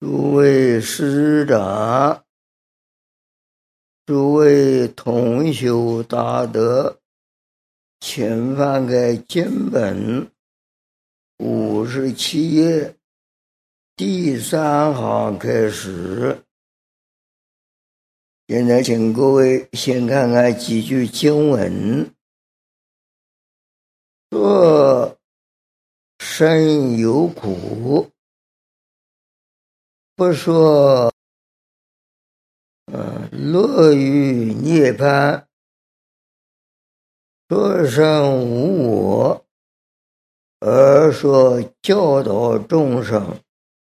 诸位师长，诸位同修大德，请翻开经本57页第3行开始。现在请各位先看看几句经文。说生有苦，不说乐于涅槃，说生无我，而说教导众生，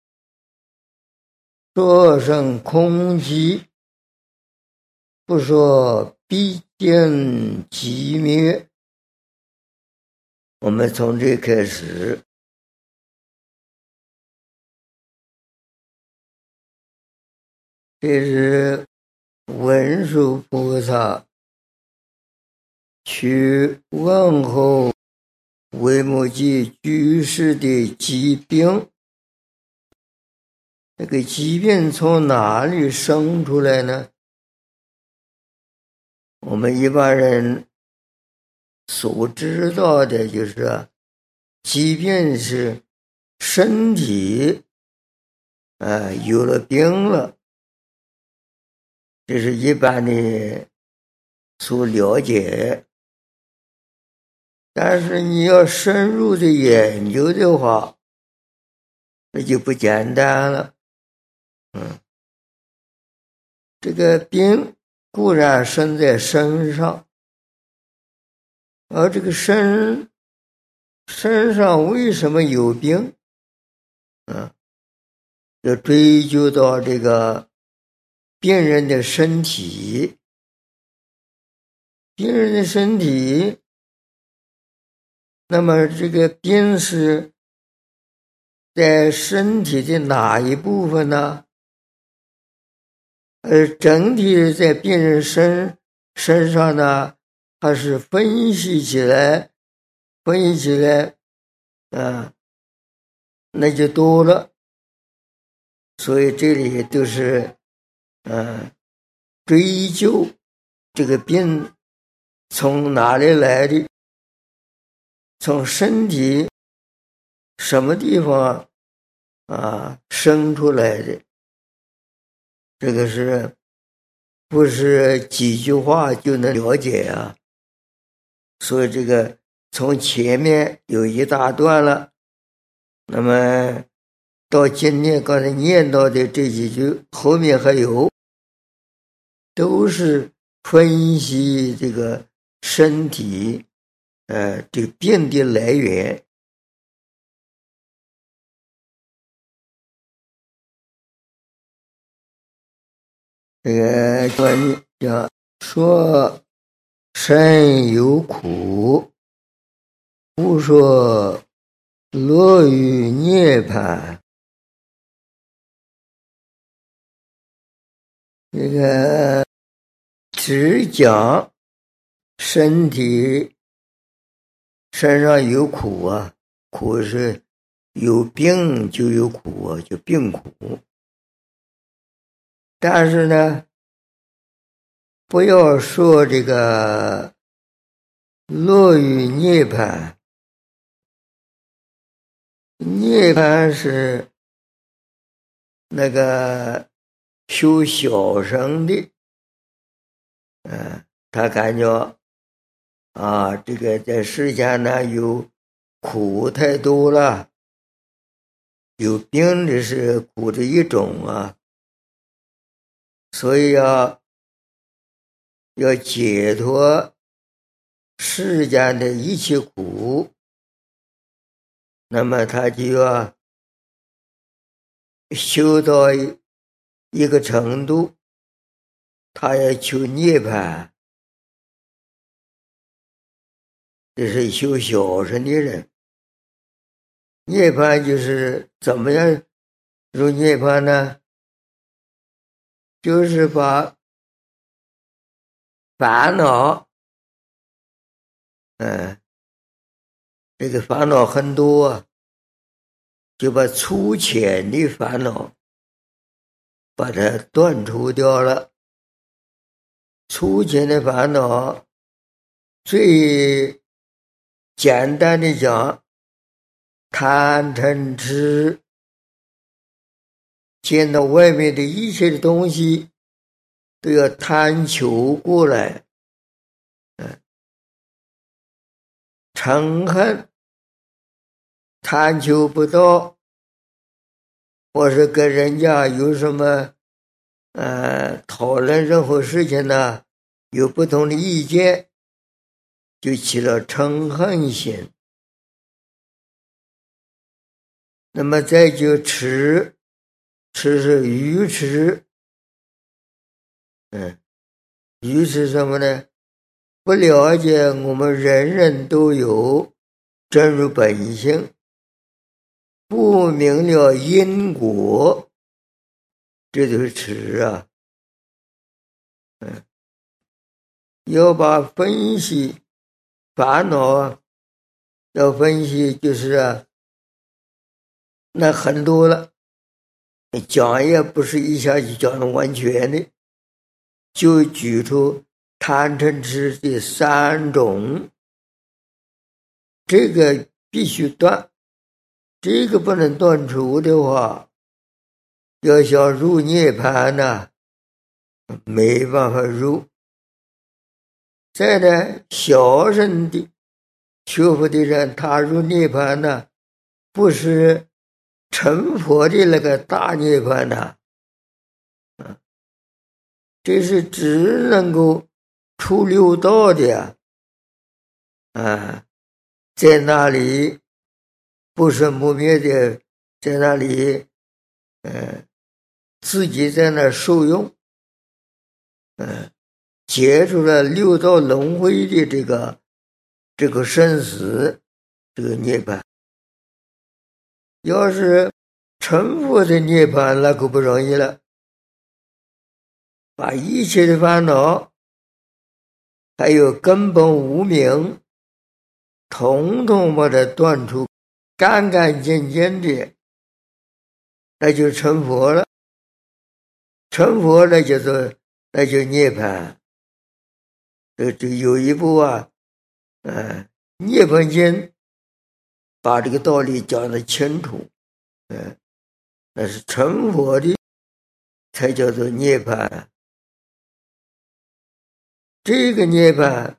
说生空寂，不说必定寂灭。我们从这开始。这是文殊菩萨去问候维摩诘居士的疾病。这个疾病从哪里生出来呢？我们一般人所知道的就是疾病是身体有了病了，这是一般的所了解。但是你要深入的研究的话，那就不简单了。这个病固然生在身上，而这个身上为什么有病？要追究到这个病人的身体。病人的身体，那么这个病是在身体的哪一部分呢？整体在病人身上呢，它是分析起来那就多了。所以这里都是追究这个病从哪里来的，从身体什么地方生出来的。这个是不是几句话就能了解啊？所以这个从前面有一大段了，那么到今天刚才念到的这几句后面还有，都是分析这个身体这个病的来源。这个叫说身有苦，不说乐于涅槃。这个只讲身体身上有苦啊，苦是有病就有苦啊，就病苦。但是呢，不要说这个乐于涅槃。涅槃是那个修小乘的，他感觉这个在世间呢有苦太多了，有病的是苦的一种啊，所以要解脱世间的一切苦，那么他就要修到一个程度，他要求涅槃。这是修小乘的人。涅槃就是怎么样入涅槃呢？就是把烦恼这个烦恼很多就把粗浅的烦恼把它断除掉了。粗浅的烦恼，最简单的讲，贪嗔痴，见到外面的一切的东西都要贪求过来，嗔恨贪求不到，或是跟人家有什么讨论任何事情呢，有不同的意见，就起了嗔恨心。那么再就痴，痴是愚痴，愚痴什么呢？不了解我们人人都有真如本性，不明了因果，这就是痴啊。要把分析烦恼要分析，就是那很多了，讲也不是一下就讲得完全的，就举出贪嗔痴的3种，这个必须断，这个不能断除的话，要想入涅槃呢，没办法入。再呢，小乘的学佛的人，他入涅槃呢，不是成佛的那个大涅槃呢，这是只能够出六道的在那里不生不灭的，在那里自己在那受用，解除了六道轮回的这个生死，这个涅槃。要是成佛的涅槃，那可不容易了，把一切的烦恼还有根本无明统统把它断除干干净净的，那就成佛了。成佛那就涅槃。这有一部涅槃经把这个道理讲得清楚，那是成佛的才叫做涅槃。这个涅槃，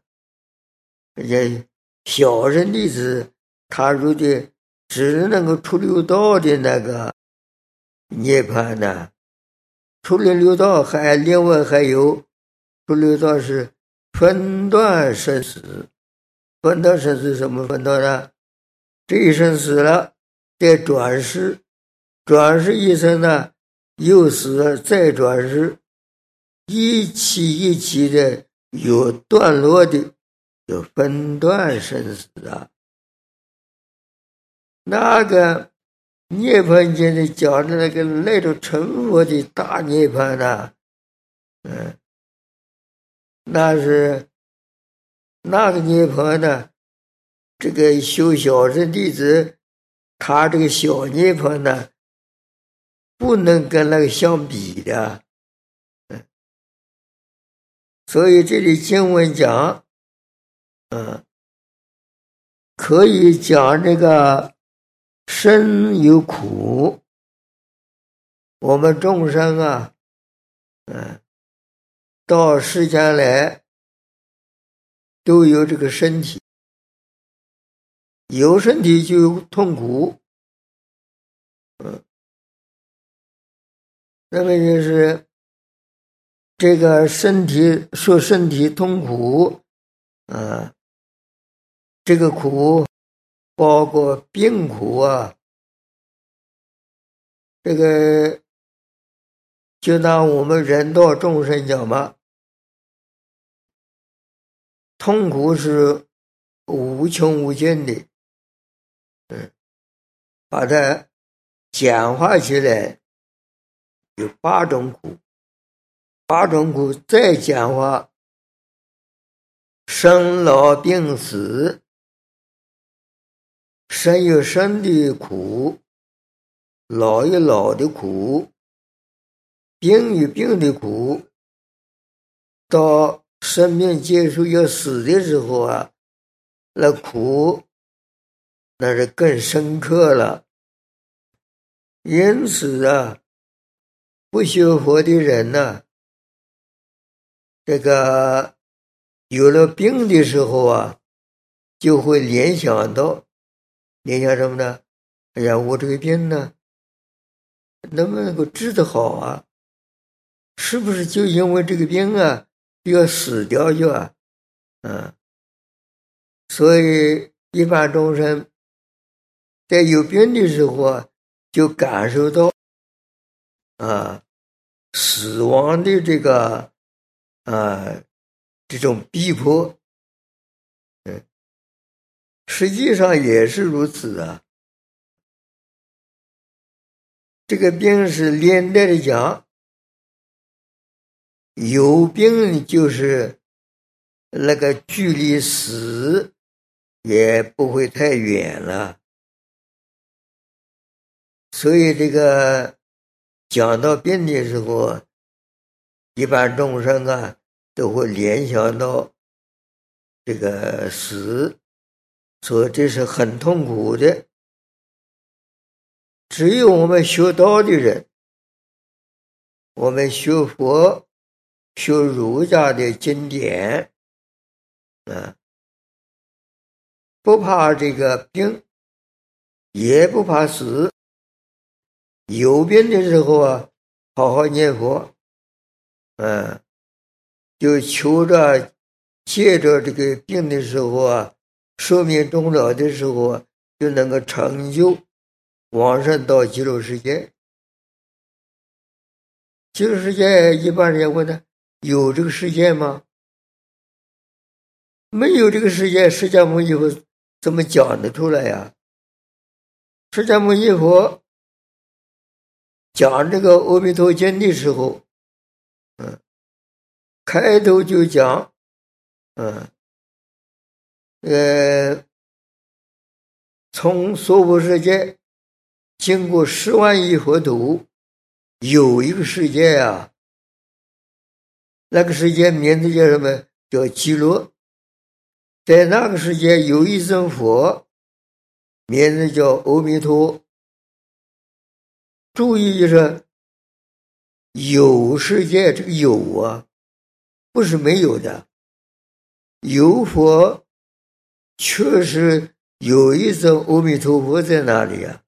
小乘弟子他入的只能够出六道的那个涅槃呢，出了六道另外还有出六道是分段生死。分段生死什么分段呢？这一生死了，再转世，转世一生呢，又死了再转世，一期一期的有段落的，有分段生死啊。那个涅槃经里讲的那种成佛的大涅槃呢，那是那个涅槃呢，这个修小乘弟子，他这个小涅槃呢，不能跟那个相比的。所以这里经文讲，可以讲这个生有苦，我们众生到世间来都有这个身体，有身体就有痛苦，那么就是这个身体痛苦这个苦包括病苦这个就拿我们人道众生讲嘛，痛苦是无穷无尽的，把它简化起来有8种苦，8种苦再简化，生老病死，生有生的苦，老有老的苦， 病与病的苦，到生命结束要死的时候啊，那苦那是更深刻了。因此啊，不修佛的人呢，这个有了病的时候啊，就会联想什么呢？哎呀，我这个病呢，能不能够治得好啊？是不是就因为这个病啊，就要死掉去啊？所以一般众生在有病的时候啊，就感受到死亡的这种逼迫。实际上也是如此啊。这个病是连带的讲，有病就是那个距离死也不会太远了。所以这个讲到病的时候，一般众生啊都会联想到这个死，所以这是很痛苦的。只有我们学道的人，我们学佛学儒家的经典不怕这个病，也不怕死。有病的时候啊，好好念佛，就求着借着这个病的时候啊，寿命终了的时候啊，就能够成就往生到极乐世界。极乐世界一般人问他，有这个世界吗？没有这个世界，释迦牟尼佛怎么讲得出来呀？释迦牟尼佛讲这个《阿弥陀经》的时候，开头就讲，从娑婆世界经过10万亿佛土，有一个世界啊，那个世界名字叫什么？叫极乐。在那个世界有一尊佛，名字叫阿弥陀。注意就是有世界，这个有啊，不是没有的。有佛确实有一尊阿弥陀佛在那里啊。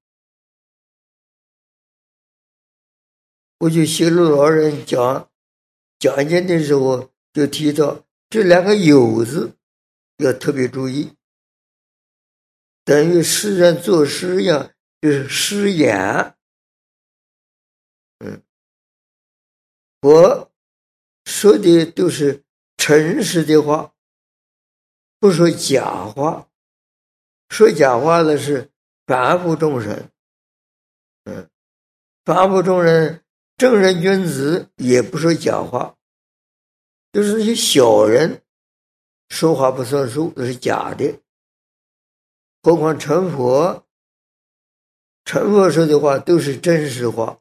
我就西路老人讲经的时候就提到这两个有字要特别注意，等于诗人作诗一样，就是诗言。我说的都是诚实的话，不说假话。说假话的是凡夫众生，凡夫众生正人君子也不说假话，就是那些小人说话不算数，那是假的。何况成佛说的话都是真实话。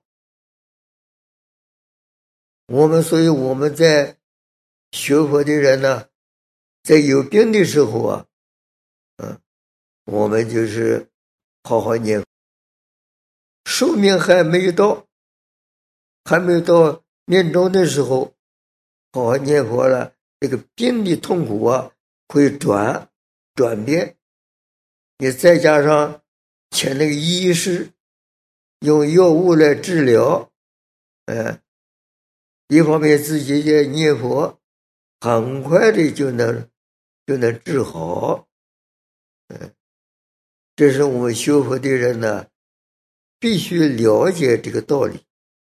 所以我们在学佛的人呢，在有病的时候啊，我们就是好好念佛。寿命还没有到命终的时候，好好念佛了，这个病的痛苦啊会转变。你再加上请那个医师用药物来治疗，一方面自己也念佛，很快的就能治好。这是我们学佛的人呢，必须了解这个道理。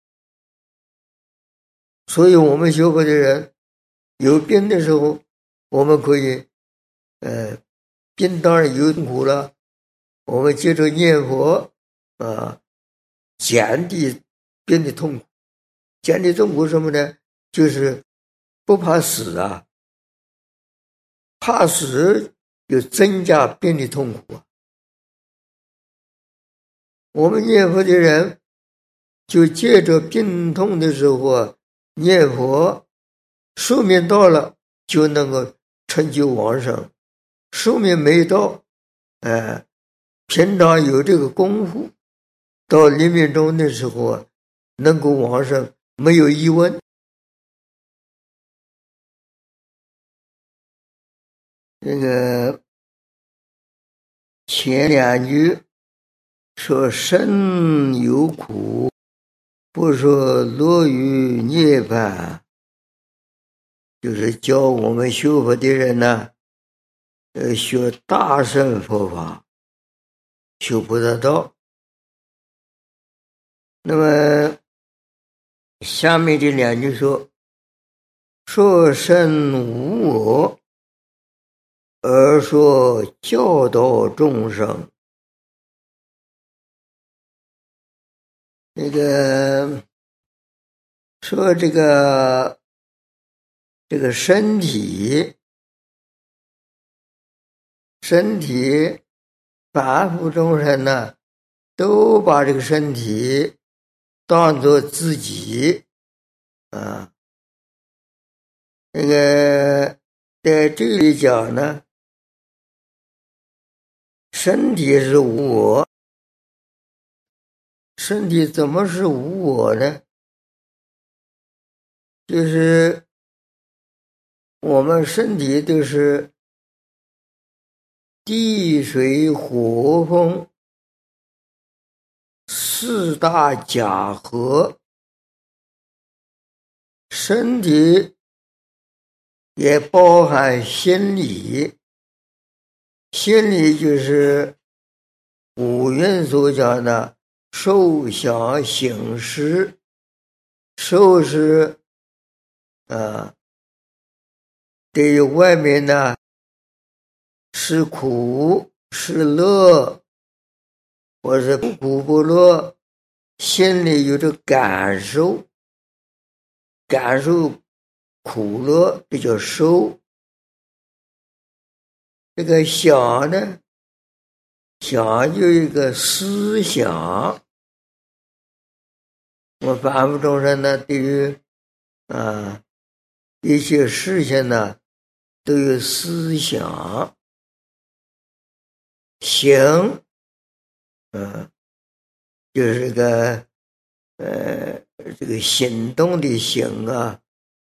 所以我们学佛的人有病的时候，我们可以病当然有痛苦了，我们接着念佛减低病的痛苦。减低痛苦什么呢？就是不怕死啊，怕死就增加病的痛苦。我们念佛的人就借着病痛的时候念佛，寿命到了就能够成就往生，寿命没到，平常有这个功夫，到临命终的时候能够往生，没有疑问。这个前两句说生有苦，不说落于涅槃，就是教我们修佛的人呢，学大乘佛法，修菩萨道。那么下面这两句说生无我，而说教导众生。那个说这个身体凡夫众生呢，都把这个身体当作自己啊。那个在这里讲呢，身体是无我。身体怎么是无我呢？就是我们身体都是地水火风四大假合，身体也包含心理，心理就是五蕴所讲的受想行识。受是对于外面呢是苦是乐，或是不苦不乐，心里有着感受苦乐，这叫受。这个想呢，想就一个思想。我凡夫众生呢，对于一些事情呢都有思想。行就是这个行动的行啊。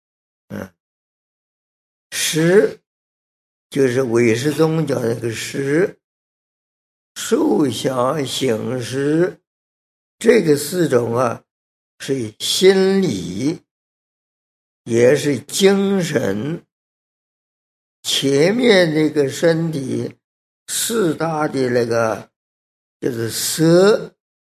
识就是唯识宗讲那个识，受想行识，这个四种啊是心理也是精神。前面那个身体四大的那个就是色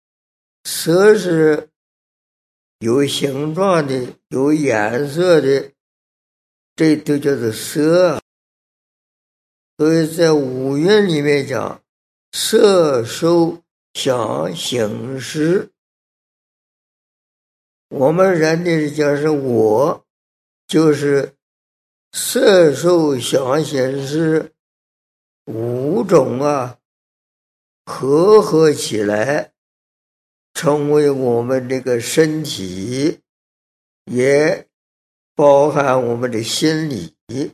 是有形状的有颜色的，这都叫做色。所以在五蕴里面讲色受想行识，我们人的讲是我，就是色受想行识五种合起来成为我们这个身体，也包含我们的心理。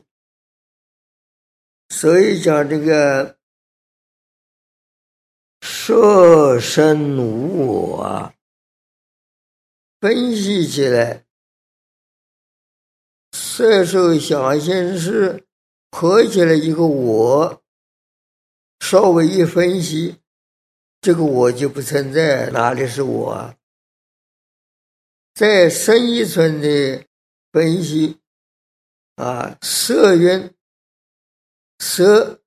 所以讲这个色身无我分析起来，色受想行识合起来一个我，稍微一分析，这个我就不存在，哪里是我？再深一层的分析色蕴，色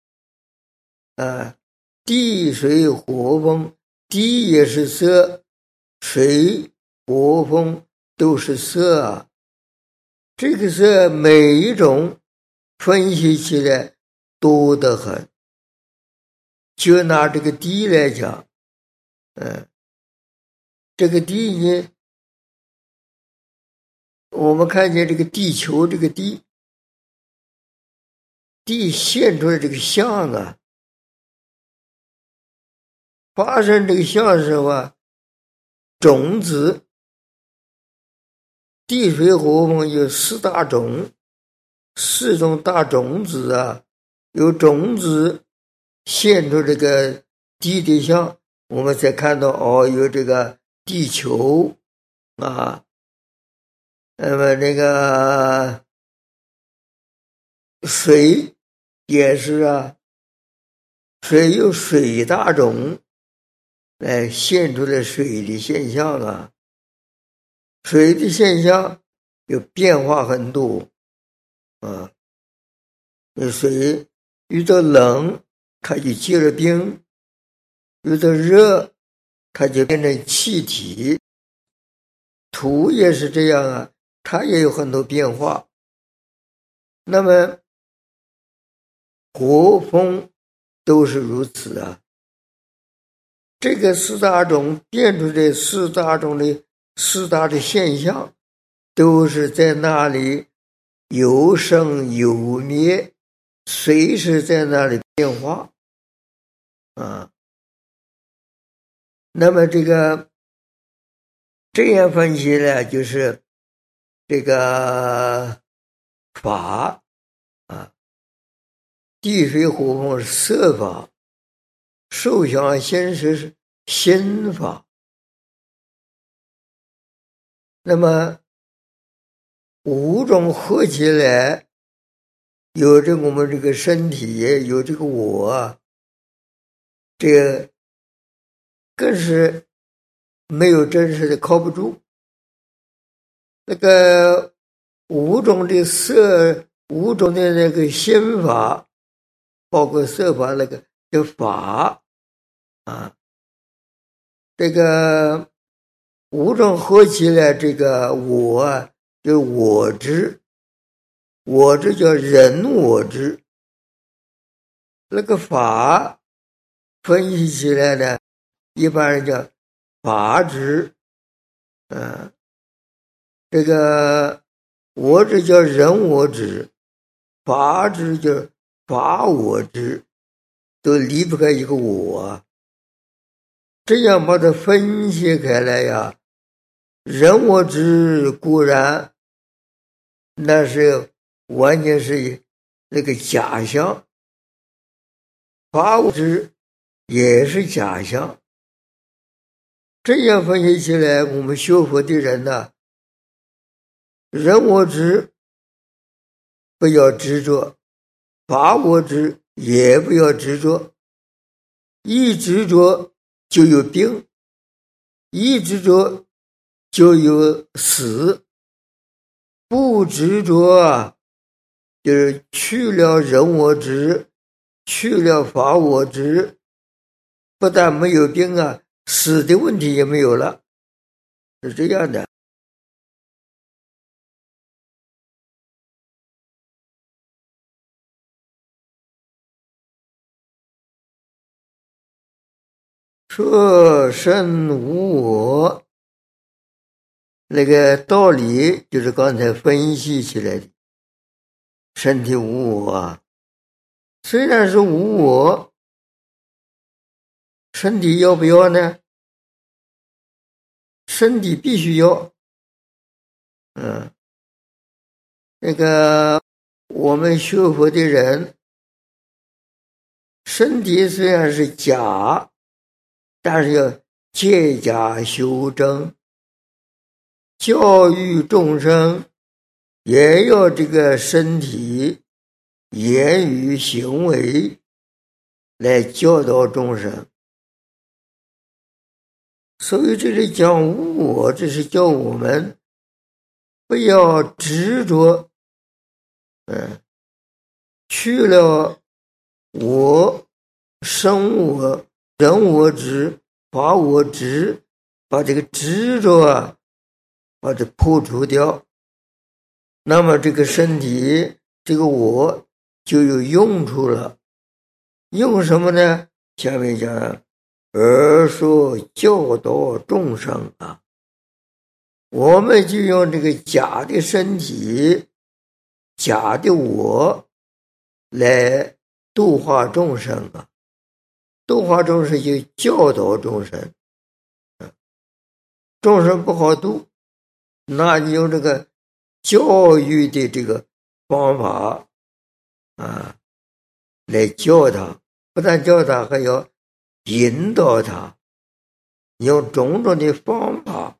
地水火风，地也是色，水火风都是色这个色每一种分析起来多得很。就拿这个地来讲，这个地呢，我们看见这个地球，这个地现出来这个相发生这个相是什么？ 种子，地水火风有四大种，四种大种子啊，有种子现出这个地的相，我们才看到有这个地球啊，那么那个水也是啊，水有水大种来现出了水的现象啊，水的现象有变化很多啊，水遇到冷它就结了冰，遇到热它就变成气体，土也是这样啊，它也有很多变化。那么火风都是如此啊，这个四大种变出的四大种的四大的现象，都是在那里有生有灭，随时在那里变化啊。那么这样分析呢，就是这个法啊，地水火风是色法，受想行识是心法。那么五种合起来，有着我们这个身体，有这个我，这个更是没有真实的靠不住。那个五种的色，五种的那个心法，包括色法那个叫法啊，这个五种合起来，这个我啊，就是我执，我执叫人我执。那个法分析起来呢，一般人叫法执，这个我执叫人我执，法执叫法我执，都离不开一个我。这样把它分析开来呀，人我执固然那是完全是那个假象，法我执也是假象。这样分析起来，我们学佛的人呢，人我执不要执着，法我执也不要执着，一执着就有病，一执着就有死，不执着啊，就是去了人我执，去了法我执，不但没有病啊，死的问题也没有了，是这样的。说身无我，那个道理就是刚才分析起来的，身体无我啊，虽然是无我，身体要不要呢？身体必须要。那个我们学佛的人，身体虽然是假，但是要借假修真，教育众生也要这个身体言语行为来教导众生。所以这里讲无我，这是叫我们不要执着，去了我、生我、人我执、法我执，把这个执着啊，把它破除掉，那么这个身体，这个我就有用处了。用什么呢？下面讲而说教导众生啊，我们就用这个假的身体、假的我来度化众生啊，度化众生就教导众生。 众生不好度，那你用这个教育的这个方法来教他，不但教他，还要引导他，用种种的方法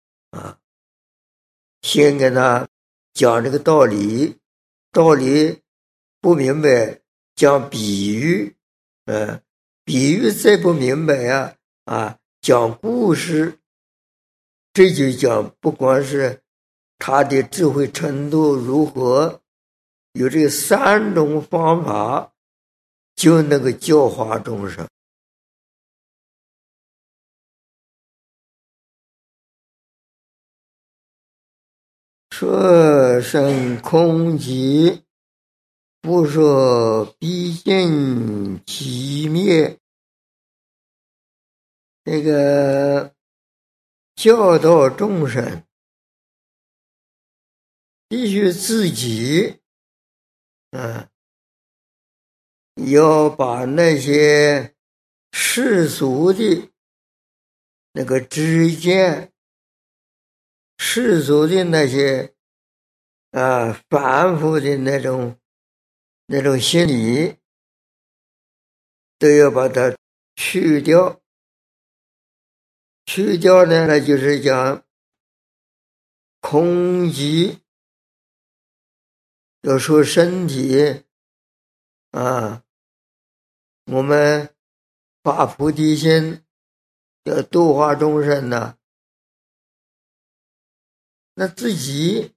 先跟他讲这个道理，道理不明白，讲比喻，比喻再不明白讲故事，这就讲不光是他的智慧程度如何，有这3种方法就能够教化众生。说生空寂，不说毕竟寂灭。这个教导众生，必须自己要把那些世俗的那个知见，世俗的那些反复的那种心理，都要把它去掉。去掉呢，那就是讲空寂。要说身体我们发菩提心，要度化众生呢，那自己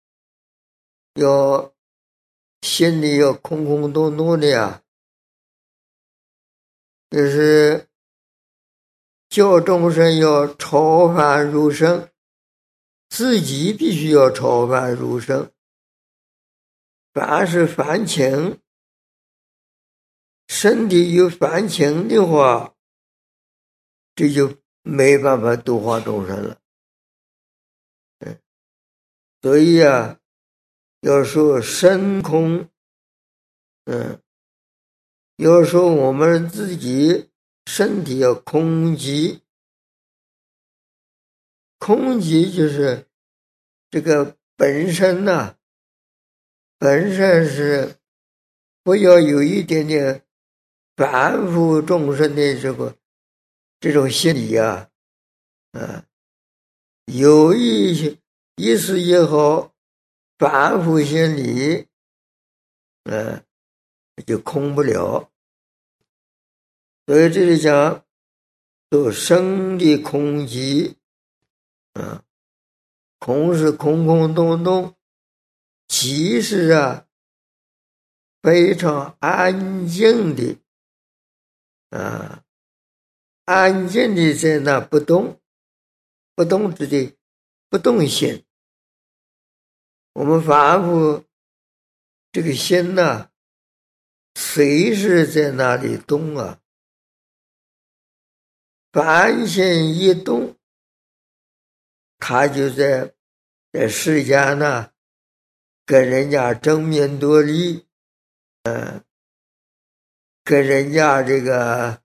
要心里要空空洞洞的就是教众生要超凡入圣，自己必须要超凡入圣。凡是凡情，身体有凡情的话，这就没办法度化众生了。所以要说身空，要说我们自己身体要空寂。空寂就是这个本身本身是不要有一点点反复众生的这种心理有一时也好，反复心理就空不了。所以这里讲做生的空寂空是空空洞洞，寂是非常安静的安静的在那不动，不动之地不动心。我们反复这个心随时在那里动凡心一动，他就在世间跟人家争名夺利，跟人家这个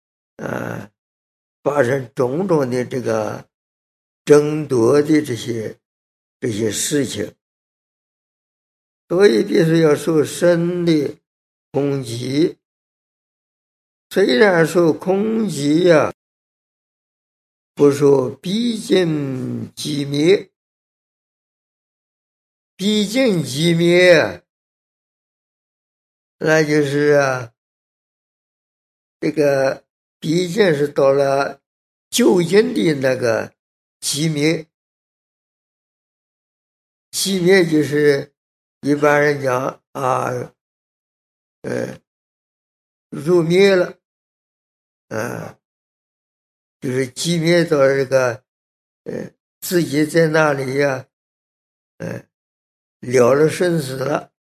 发生种种的这个争夺的这些事情。所以必须要受身的空寂。虽然说空寂不说毕竟寂灭，毕竟寂灭那就是这个毕竟是到了究竟的那个寂灭。寂灭就是一般人讲入灭了就是寂灭到这个自己在那里了了生死了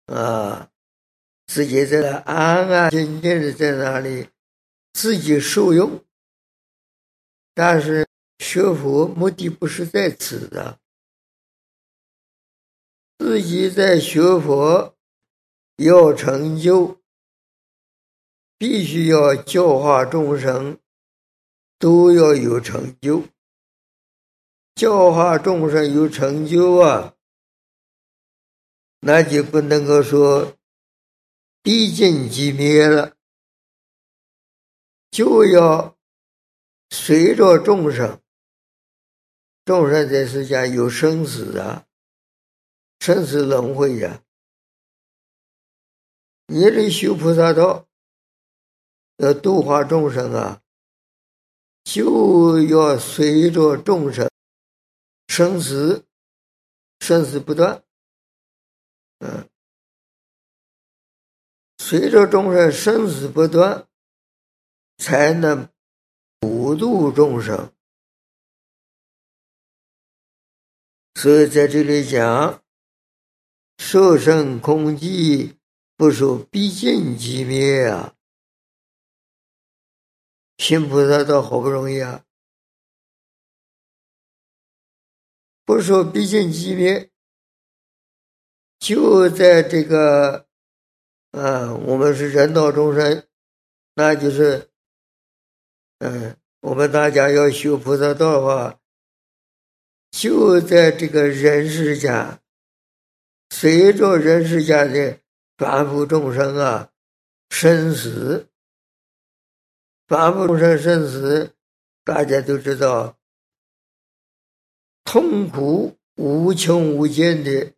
自己在那安安静静的在那里自己受用。但是学佛目的不是在此自己在学佛要成就，必须要教化众生，都要有成就。 教化众生有成就啊，那就不能够说毕竟即灭了，就要随着众生。众生在世间有生死啊，生死轮回呀。你这修菩萨道，要度化众生啊，就要随着众生生死不断。随着众生生死不断，才能普度众生。所以在这里讲，受生空寂，不说毕竟即灭啊。行菩萨道好不容易啊，不说毕竟即灭，就在这个我们是人道众生，那就是我们大家要修菩萨道的话，就在这个人世间，随着人世间的凡夫众生啊生死，凡夫众生生死，大家都知道，痛苦无穷无尽的。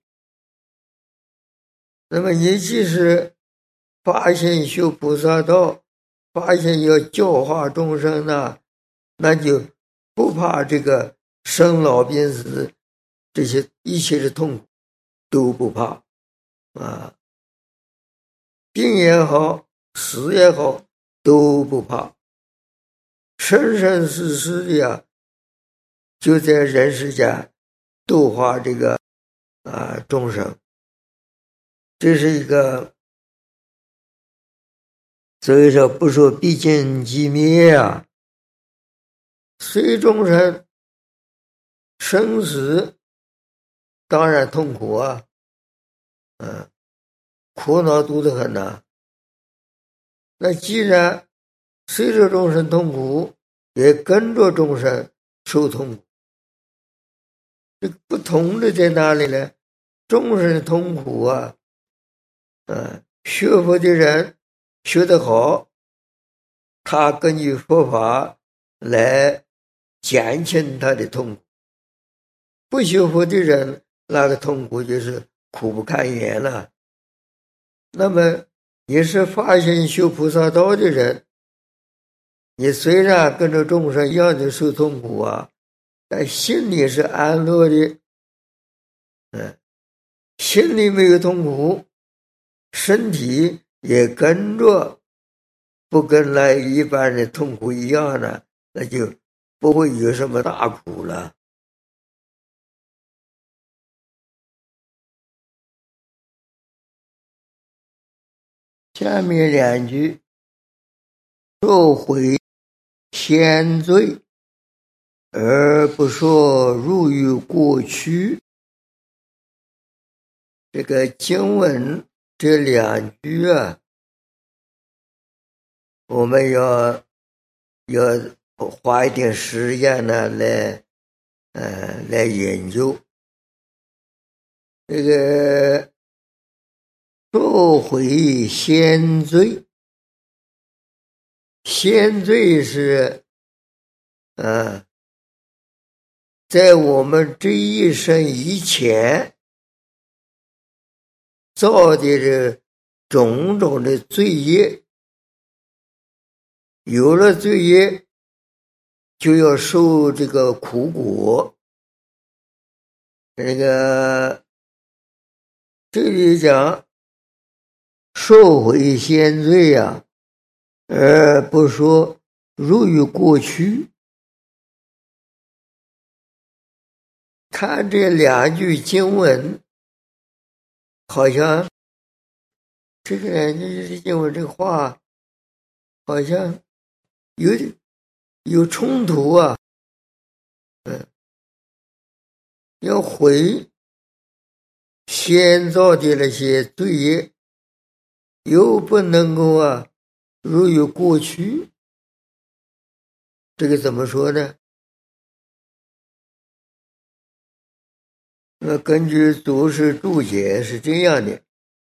那么你即使发心修菩萨道，发心要教化众生呢，那就不怕这个生老病死，这些一切的痛苦都不怕啊，病也好，死也好，都不怕，生生世世的呀，就在人世间度化这个众生。这是一个，所以说不说毕竟即灭啊，随众生生死当然痛苦啊，苦恼多得很呐。那既然随着众生痛苦，也跟着众生受痛苦，这个不同的在哪里呢？众生的痛苦啊，学佛的人学得好，他根据佛法来减轻他的痛苦；不学佛的人，那个痛苦就是苦不堪言了。那么你是发心修菩萨道的人，你虽然跟着众生一样的受痛苦啊，但心里是安乐的，心里没有痛苦，身体也跟着不跟那一般的痛苦一样了，那就不会有什么大苦了。下面两句，说悔先罪，而不说入于过去。这个经文这两句啊，我们要花一点时间呢来研究。这个说悔先罪，先罪是在我们这一生以前造的这种种的罪业，有了罪业就要受这个苦果。这个这里讲受悔先罪啊，而不说入于过去。看这两句经文，好像这个两句经文这个话好像有冲突啊。要悔先造的那些罪业，又不能够入于过去，这个怎么说呢？ 根据祖师注解是这样的，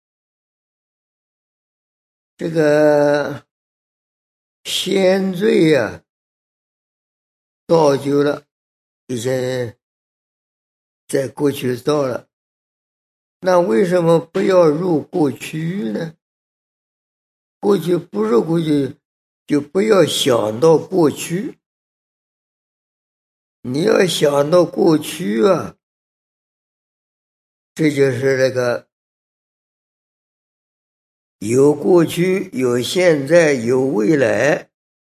这个先罪啊，造就了以前在过去造了，那为什么不要入过去呢？过去不是过去，就不要想到过去。你要想到过去啊，这就是那个有过去，有现在，有未来，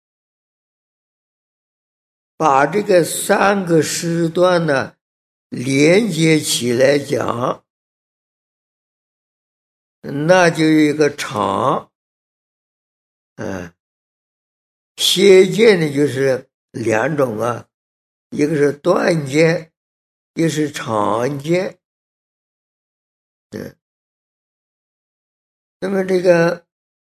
把这个三个时段呢连接起来讲，那就有一个常。歇见的就是两种啊，一个是断见，一个是常见。那么这个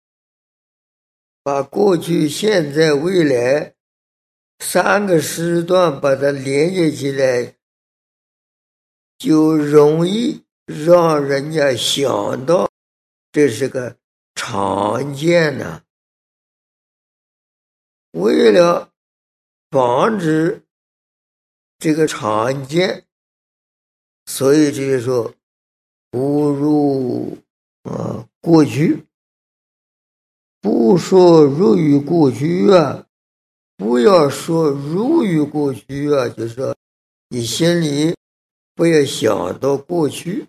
把过去、现在、未来三个时段把它连接起来，就容易让人家想到这是个常见呢。为了防止这个常见，所以这就说不入过去，不说入于过去啊，不要说入于过去啊，就是说你心里不要想到过去，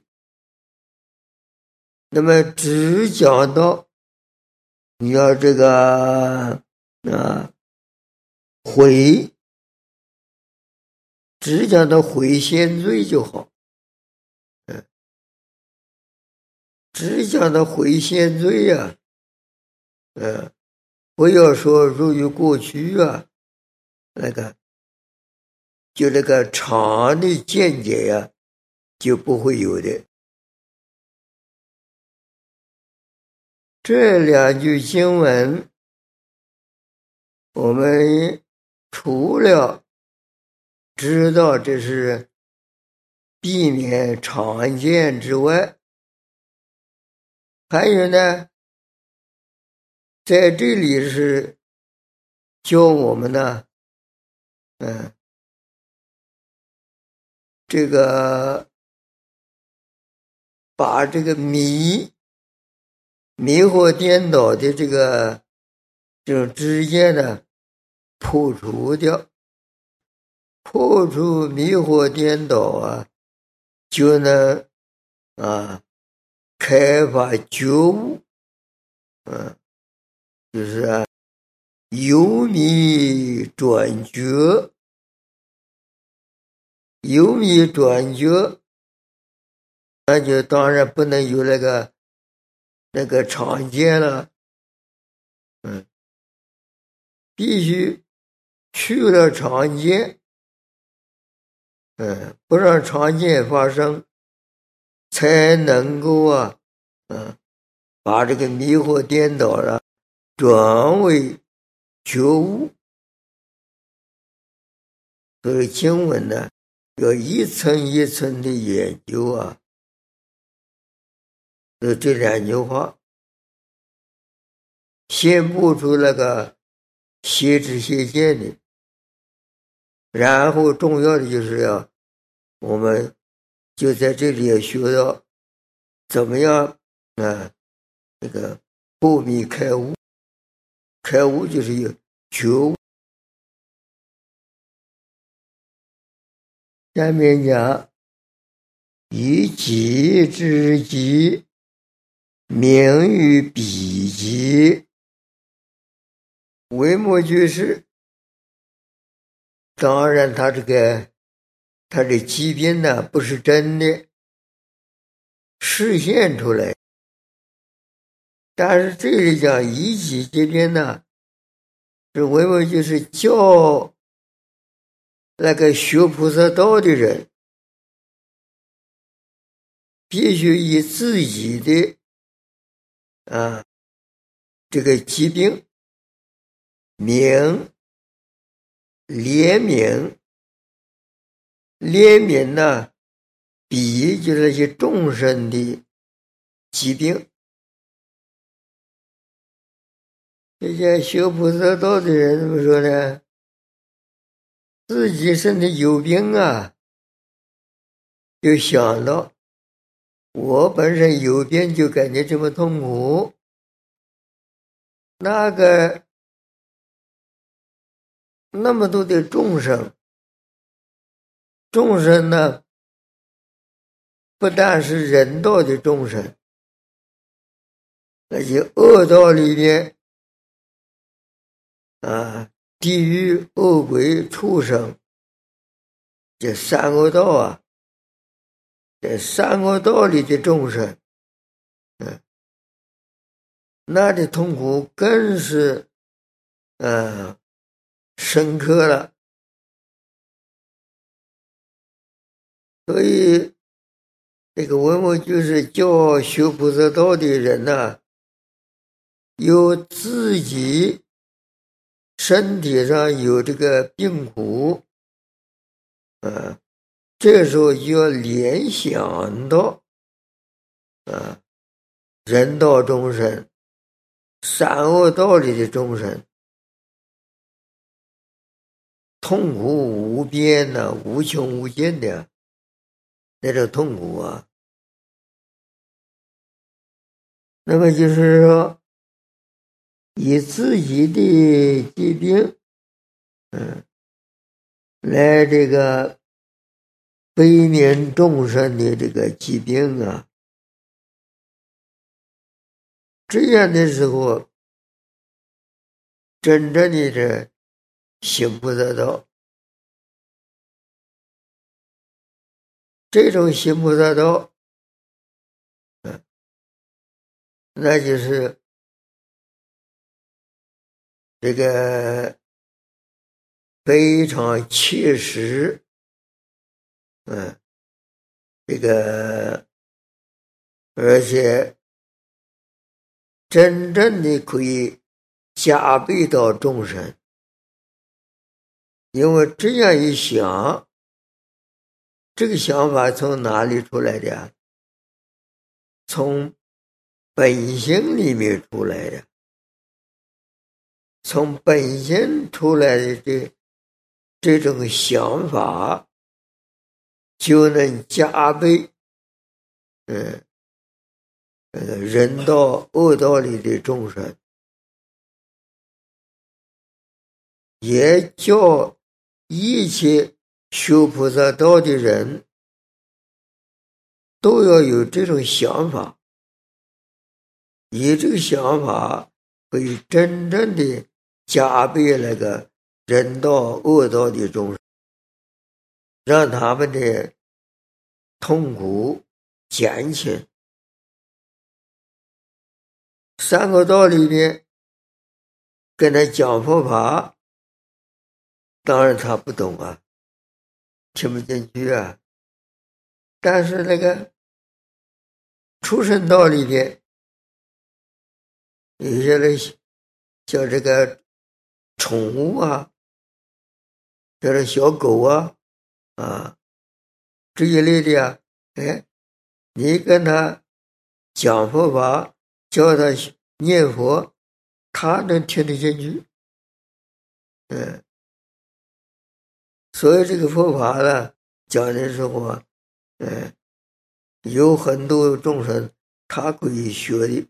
那么只讲到你要这个悔，只讲到悔先罪就好。只讲到悔先罪呀，不要说入于过去啊，就那个常的见解呀，就不会有的。这两句经文，我们除了知道这是避免常见之外，还有呢，在这里是教我们呢，这个把这个迷惑颠倒的这种知见呢破除掉，破除迷惑颠倒啊，就能开发觉悟，就是由迷转觉，由迷转觉，那就当然不能有那个常见了，必须去了常见，不让常见发生，才能够把这个迷惑颠倒了转为觉悟。所以经文呢，要一层一层的研究啊。这两句话，先布出那个邪知邪见的，然后重要的就是我们就在这里也学到怎么样那个破迷开悟，开悟就是有觉悟。下面讲以己之己名于彼己，维摩居士，当然他的疾病呢不是真的实现出来，但是这里讲以己疾病呢，是维摩居士教那个学菩萨道的人，必须以自己的这个疾病名怜悯呢， 比喻就是那些众生的疾病。这些学菩萨道的人怎么说呢？自己身体有病啊，就想到我本身有病，就感觉这么痛苦。那么多的众生呢，不但是人道的众生，那些恶道里面地狱、恶鬼、畜生，这三恶道啊，这三恶道里的众生，那的痛苦更是深刻了。所以这个文物就是教学菩萨道的人呢，有自己身体上有这个病苦，这时候就要联想到人道众生、三恶道里的众生，痛苦无边的、无穷无尽的那种痛苦啊。那么就是说，以自己的疾病来这个悲悯众生的这个疾病啊，这样的时候，真正的这行菩萨道，这种行菩萨道，那就是这个非常切实，这个而且真正的可以加倍到众生。因为这样一想，这个想法从哪里出来的？从本性里面出来的，从本性出来的这种想法，就能加倍人道恶道里的众生，也叫一切修菩萨道的人都要有这种想法，以这个想法可以真正的加倍那个人道恶道的众生，让他们的痛苦减轻。三个道里面跟他讲佛法，当然他不懂啊，听不进去啊。但是那个畜生道里面，有些人叫这个宠物啊，叫这小狗啊，这一类的啊，你跟他讲佛法，教他念佛，他能听得进去。所以这个佛法呢，讲的时候啊，有很多众生他可以学的。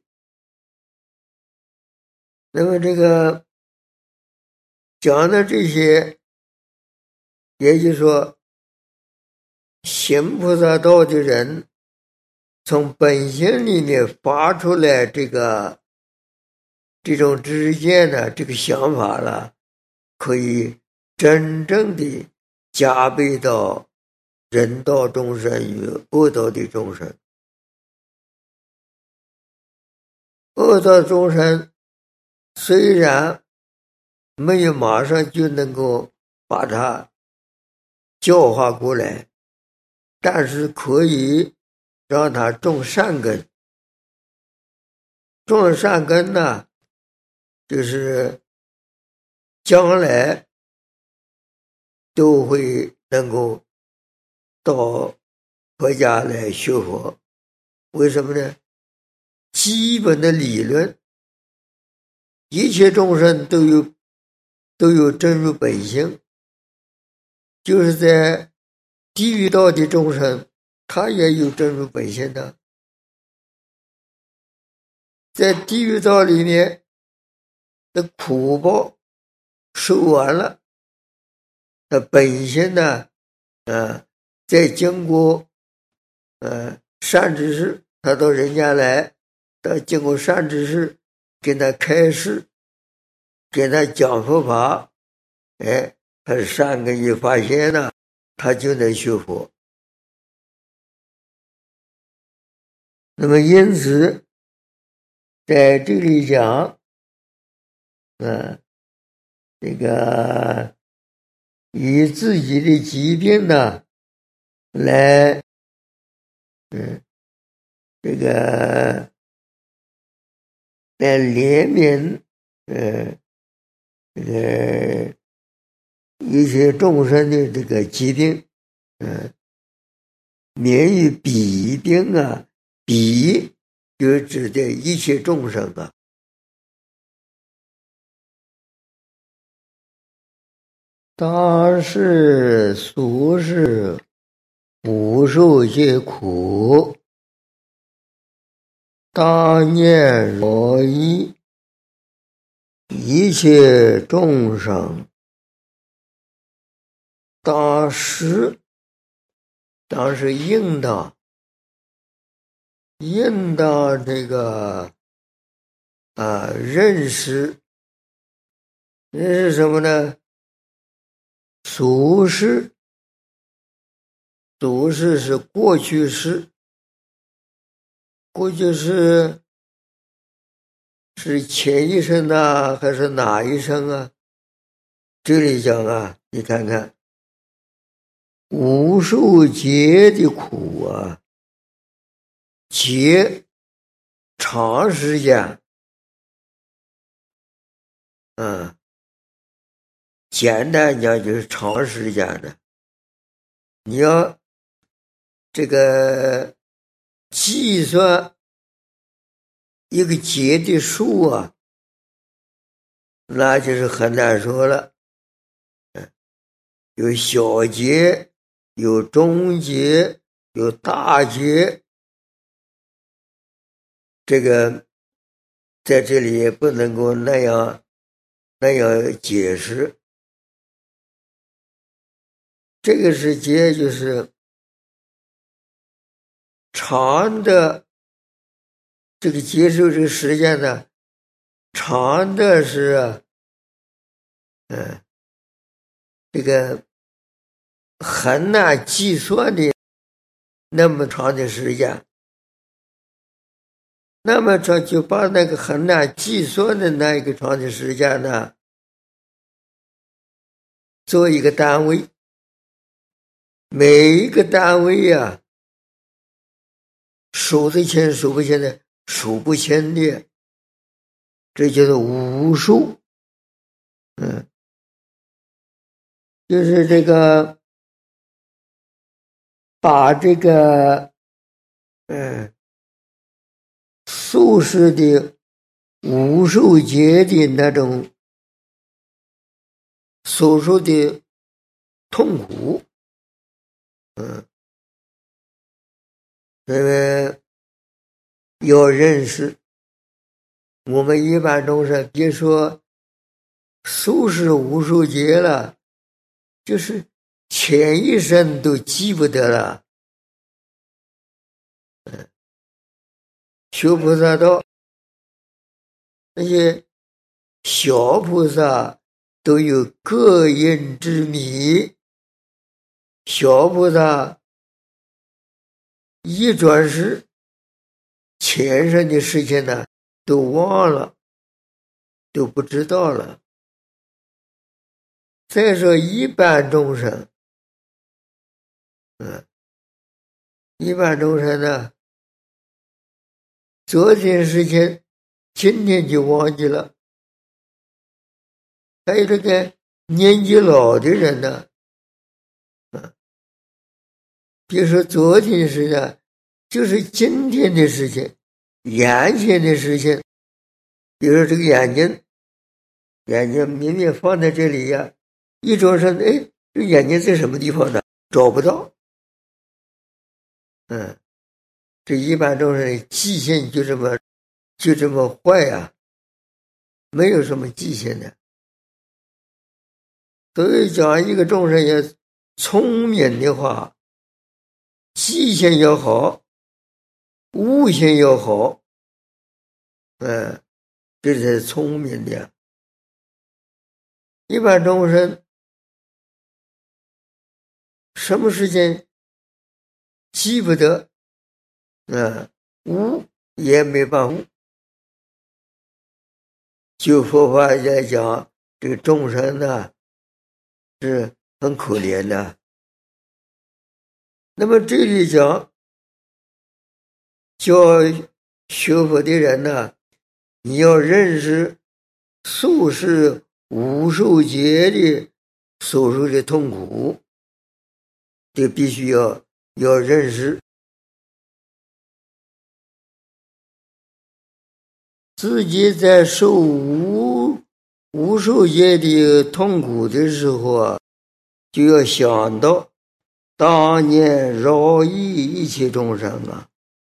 那么这个讲的这些，也就是说，行菩萨道的人，从本性里面发出来这种知见呢，这个想法了，可以真正的加倍到人道众生与恶道的众生。恶道众生虽然没有马上就能够把它教化过来，但是可以让他种善根。种了善根呢，就是将来都会能够到国家来学佛。为什么呢？基本的理论，一切众生都有真如本性，就是在地狱道的众生，他也有真如本性的。在地狱道里面的苦报受完了，他本性呢，再经过善知识，他到人间来，他经过善知识跟他开示，跟他讲佛法，他善根一发现呢，他就能学佛。那么因此在这里讲，这个以自己的疾病呢来这个来怜悯这个一些众生的这个疾病，免于彼病啊，彼就指的一切众生啊。当世俗世无受皆苦，当念若一切众生。当时应当这个认识什么呢？俗世是过去式，过去式是前一生啊，还是哪一生啊？这里讲啊，你看看，无受劫的苦啊，劫长时间，简单讲就是长时间的。你要这个计算一个劫的数啊，那就是很难说了。有小劫，有中劫，有大劫，这个在这里也不能够那样解释。这个是劫，就是长的这个接受这个时间呢，长的是这个很难计算的那么长的时间，那么长就把那个很难计算的那一个长的时间呢，做一个单位，每一个单位啊，数得清数不清的，数不清的，这就是无数。就是这个把这个俗世的无数劫的那种所受的痛苦，要认识。我们一般众生别说俗世无数劫了，就是前一生都记不得了。修菩萨道，那些小菩萨都有各因之谜，小菩萨一转世，前生的事情呢都忘了，都不知道了。再说一般众生，一般众生呢，昨天事情今天就忘记了。还有这个年纪老的人呢， 比如说昨天的事情，就是今天的事情，眼前的事情。比如说这个眼睛明明放在这里呀，一转身，哎，这眼睛在什么地方呢？找不到。这一般众生的记性就这么坏呀，没有什么记性的。所以讲一个众生要聪明的话，记性要好，悟性要好，这才是聪明的。一般众生什么事情记不得，悟也没办法悟。就佛法来讲，这个众生呢是很可怜的。那么这里讲，教学佛的人呢，你要认识宿世无受劫的所受的痛苦，这必须要认识。自己在受无受劫的痛苦的时候啊，就要想到当年饶益一切众生啊。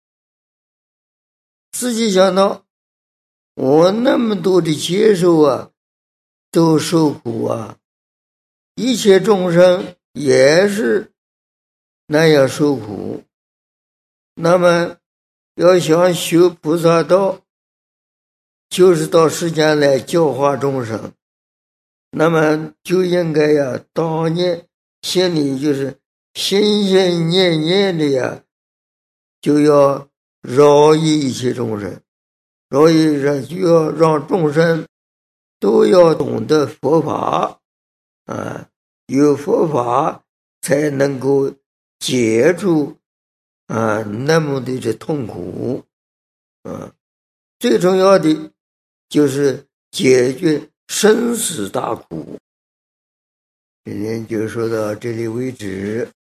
自己想到我那么多的接受啊，都受苦啊，一切众生也是那样受苦。那么要想学菩萨道，就是到世间来教化众生，那么就应该呀，当年心里就是心心念念的呀，就要饶益一切众生，饶益人就要让众生都要懂得佛法有佛法才能够解除那么的这痛苦最重要的就是解决生死大苦。今天就说到这里为止。